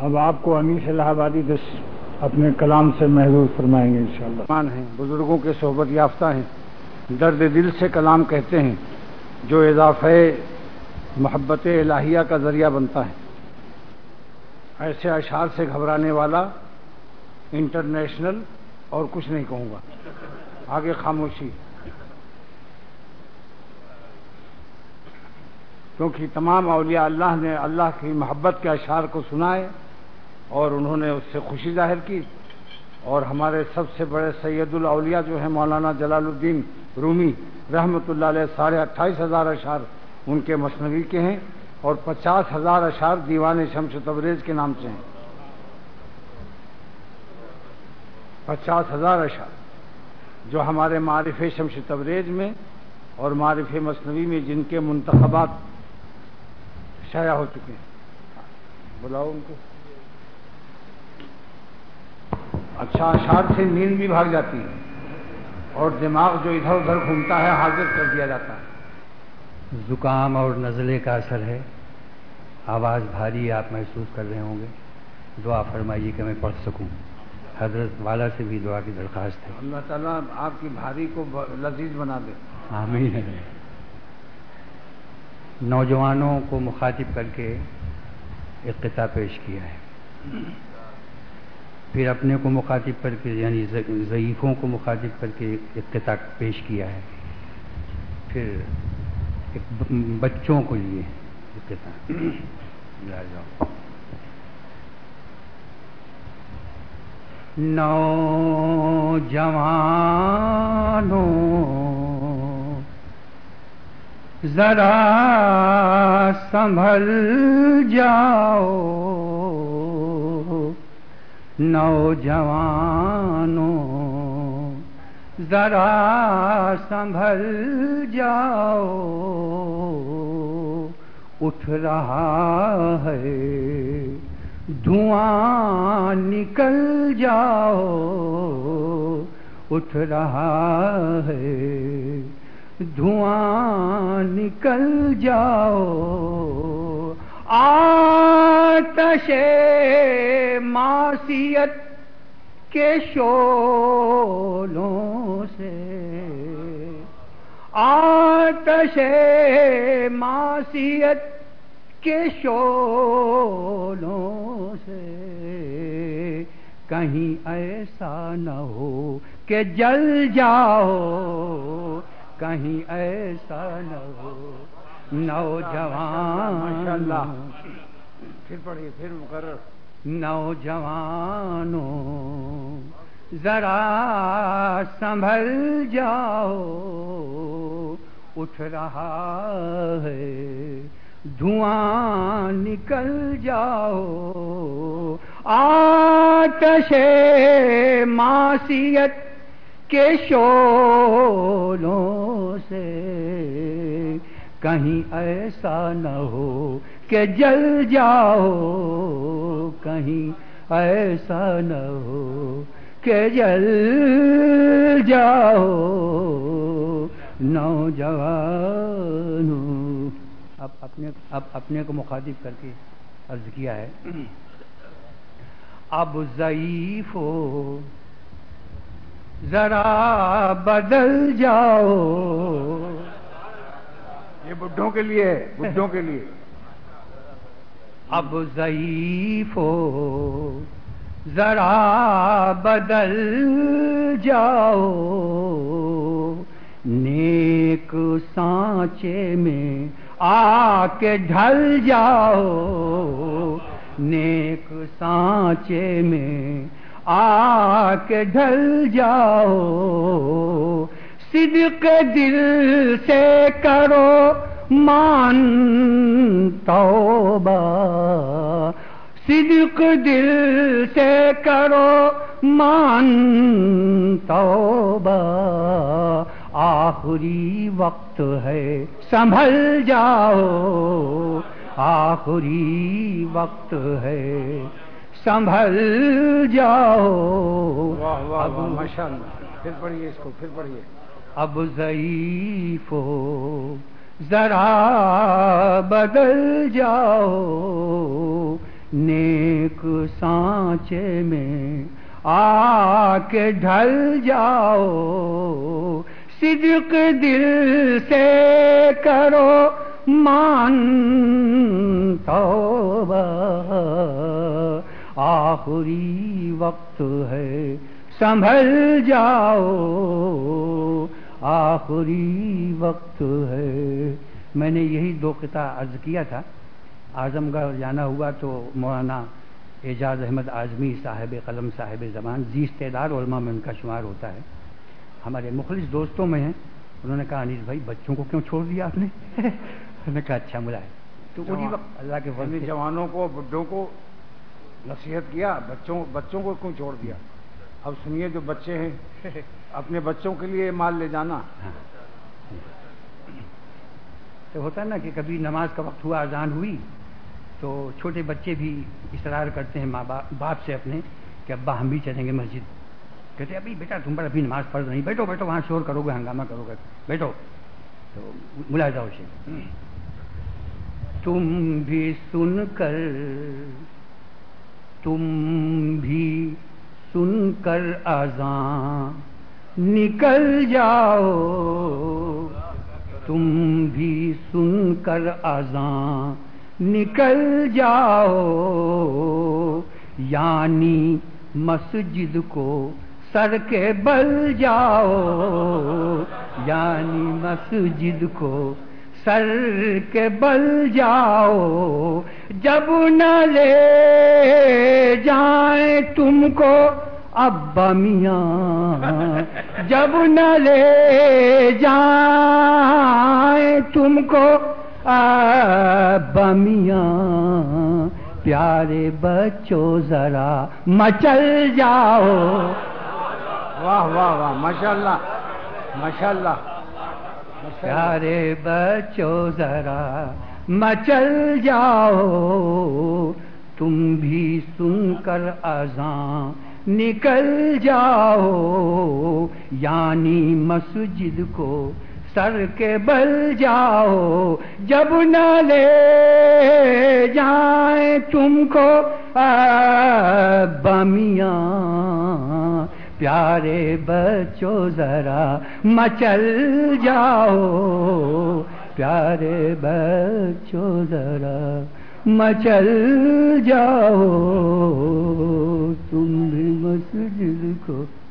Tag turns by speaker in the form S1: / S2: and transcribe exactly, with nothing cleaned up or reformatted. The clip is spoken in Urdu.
S1: اب آپ کو انیس الہ آبادی دس اپنے کلام سے محظوظ فرمائیں گے انشاءاللہ. مان ہیں بزرگوں کے صحبت یافتہ ہیں، درد دل سے کلام کہتے ہیں جو اضافہ محبت الہیہ کا ذریعہ بنتا ہے. ایسے اشعار سے گھبرانے والا انٹرنیشنل اور کچھ نہیں کہوں گا. آگے خاموشی، کیونکہ تمام اولیاء اللہ نے اللہ کی محبت کے اشعار کو سنا ہے اور انہوں نے اس سے خوشی ظاہر کی. اور ہمارے سب سے بڑے سید الاولیاء جو ہیں مولانا جلال الدین رومی رحمۃ اللہ علیہ، ساڑھے اٹھائیس ہزار اشعار ان کے مثنوی کے ہیں اور پچاس ہزار اشعار دیوان شمس تبریز کے نام سے ہیں. پچاس ہزار اشعار جو ہمارے معارف شمس تبریز میں اور معارف مثنوی میں جن کے منتخبات شائع ہو چکے ہیں. بلاؤ ان کو. اچھا، اشعار سے نیند بھی بھاگ جاتی ہے اور دماغ جو ادھر ادھر گھومتا ہے حاضر کر دیا جاتا ہے.
S2: زکام اور نزلے کا اثر ہے، آواز بھاری آپ محسوس کر رہے ہوں گے. دعا فرمائیے کہ میں پڑھ سکوں. حضرت والا سے بھی دعا کی درخواست ہے.
S1: اللہ تعالیٰ آپ کی بھاری کو لذیذ بنا دے.
S2: آمین. نوجوانوں کو مخاطب کر کے ایک قطعہ پیش کیا ہے، پھر اپنے کو مخاطب کر کے یعنی ضعیفوں کو مخاطب کر کے ایک قطعہ پیش کیا ہے، پھر ایک بچوں کو لیے ایک قطعہ. جاؤ. نوجوانوں ذرا سنبھل جاؤ، نوجوانوں ذرا سنبھل جاؤ، اٹھ رہا ہے دھواں نکل جاؤ، اٹھ رہا ہے دھواں نکل جاؤ، آتش معصیت کے شعلوں سے، آتش معصیت کے شعلوں سے، کہیں ایسا نہ ہو کہ جل جاؤ، کہیں ایسا نہ ہو. نوجوان
S1: ماشاءاللہ. پھر پڑھیے، پھر مقرر.
S2: نوجوانوں ذرا سنبھل جاؤ، اٹھ رہا ہے دھواں نکل جاؤ، آتش معصیت کے شعلوں سے، کہیں ایسا نہ ہو کہ جل جاؤ، کہیں ایسا نہ ہو کہ جل جاؤ، نوجوانوں. اب اپنے اب اپنے کو مخاطب کر کے عرض کیا ہے، اب ضعیف ہو ذرا بدل جاؤ.
S1: یہ بڈھوں کے لیے، بڈھوں کے لیے.
S2: اب ضعیف ہو ذرا بدل جاؤ، نیک سانچے میں آ کے ڈھل جاؤ، نیک سانچے میں آ کے ڈھل جاؤ، صدق دل سے کرو مان توبہ، صدق دل سے کرو مان توبہ، آخری وقت ہے سنبھل جاؤ، آخری وقت ہے سنبھل جاؤ.
S1: واہ واہ واہ ماشاءاللہ. پھر پڑھیے اس کو، پھر پڑھیے.
S2: اب ضعیف ہو ذرا بدل جاؤ، نیک سانچے میں آ کے ڈھل جاؤ، صدق دل سے کرو مان توبہ، آخری وقت ہے سنبھل جاؤ، آخری وقت ہے۔ میں نے یہی دو قطع عرض کیا تھا۔ اعظم گڑھ جانا ہوا تو مولانا اعجاز احمد اعظمی صاحب قلم صاحب زمان ذی استعداد علماء میں ان کا شمار ہوتا ہے، ہمارے مخلص دوستوں میں ہیں۔ انہوں نے کہا انیس بھائی بچوں کو کیوں چھوڑ دیا آپ نے؟ انہوں نے کہا اچھا ملا ہے تو اسی وقت اللہ کے فضل سے
S1: جوانوں کو بڈھوں کو نصیحت کیا، بچوں بچوں کو کیوں چھوڑ دیا؟ اب سنیے جو بچے ہیں اپنے بچوں کے لیے مال لے جانا۔
S2: ہاں تو ہوتا ہے نا کہ کبھی نماز کا وقت ہوا، اذان ہوئی تو چھوٹے بچے بھی اصرار کرتے ہیں ماں باپ باپ سے اپنے کہ ابا ہم بھی چلیں گے مسجد۔ کہتے ہیں ابھی بیٹا تم پر ابھی نماز پڑھ نہیں، بیٹھو بیٹھو وہاں شور کرو گے، ہنگامہ کرو گے، بیٹھو۔ تو ملاحظہ ہو سے تم بھی سن کر تم بھی سن کر اذان نکل جاؤ، تم بھی سن کر اذان نکل جاؤ، یعنی مسجد کو سر کے بل جاؤ، یعنی مسجد کو سر کے بل جاؤ، جب نہ لے جائیں تم کو ابا میاں، جب نہ لے جائیں تم کو ابا میاں، پیارے بچوں ذرا مچل جاؤ۔
S1: واہ واہ واہ، ماشاء اللہ ماشاء اللہ۔
S2: پیارے بچوں ذرا مچل جاؤ، تم بھی سن کر اذان نکل جاؤ، یعنی مسجد کو سر کے بل جاؤ، جب نہ لے جائیں تم کو ابا میاں، پیارے بچوں ذرا مچل جاؤ، پیارے بچوں ذرا مچل جاؤ، تم بھی مسجد کو